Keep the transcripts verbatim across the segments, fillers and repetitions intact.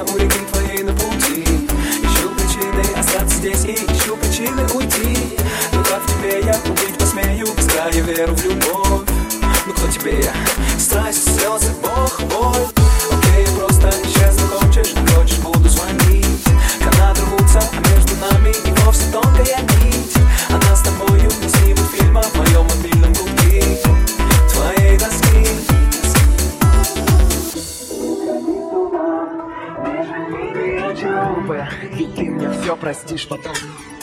Словно у реки твоей на пути. Ищу причины остаться здесь и ищу причины уйти. Но как в тебе я убить посмею, без края веру в любовь. Ну кто тебе я? Страсть, слезы, Бог, боль. Окей, я просто исчезну, хочешь, не хочешь, буду звонить. Канаты рвутся, а между нами и вовсе тонкая нить. Она с тобою не снимут фильма в моем мобильном гудки твоей доски. Не жалей ни о чем бы, ведь ты мне все простишь потом.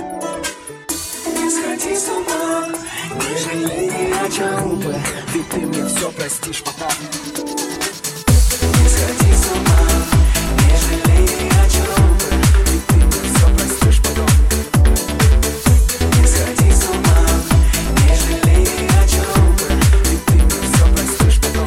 Не сходи с ума, не жалей ни о чем бы, ведь ты мне все простишь потом. Не сходи с ума, не жалей ни о чем бы, ведь ты мне все простишь потом. Не сходи с ума, не жалей ни о чем бы, ведь ты мне все простишь потом.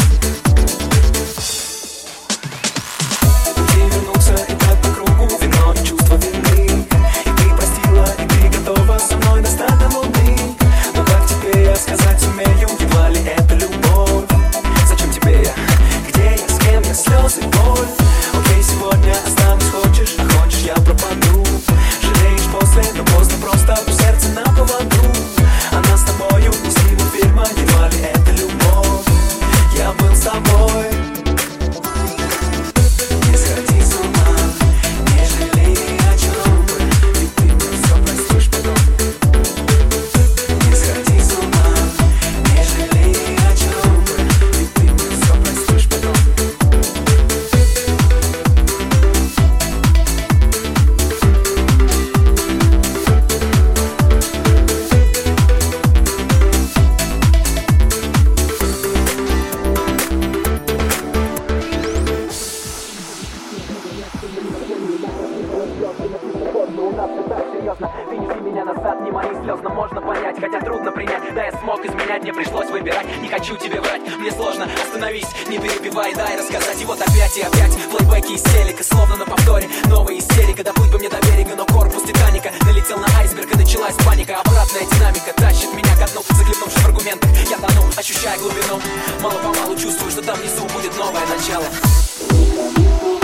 Пути вернуться и так по кругу, вино и чувство вины. И ты простила, и ты готова со мной достать до луны. Но как тебе я сказать сумею, едва ли это любовь? Зачем тебе я? Где я? С кем я? Слезы, боль. Окей, сегодня останусь, хочешь, а хочешь я пропаду. Жалеешь после, но поздно, просто у сердца на поводу. Она с тобою не снимут фильма, едва ли это любовь? Я был с тобой. Не сходи с ума, не жалей ни о чем бы, ведь ты мне все простишь потом. Не сходи с ума, не жалей ни о чем бы, ведь ты мне все простишь потом. Вынеси меня назад, не мои слезно можно понять, хотя трудно принять. Да, я смог изменять, мне пришлось выбирать. Не хочу тебе врать, мне сложно, остановись, не перебивай, дай рассказать. И вот опять и опять флэшбэки из телека, словно на повторе новая истерика. Доплыть бы мне до берега, но корпус Титаника налетел на айсберг и началась паника. Обратная динамика тащит меня ко дну, захлебнувшись в аргументах. Я тону, ощущая глубину, мало-помалу чувствую, что там внизу будет новое начало.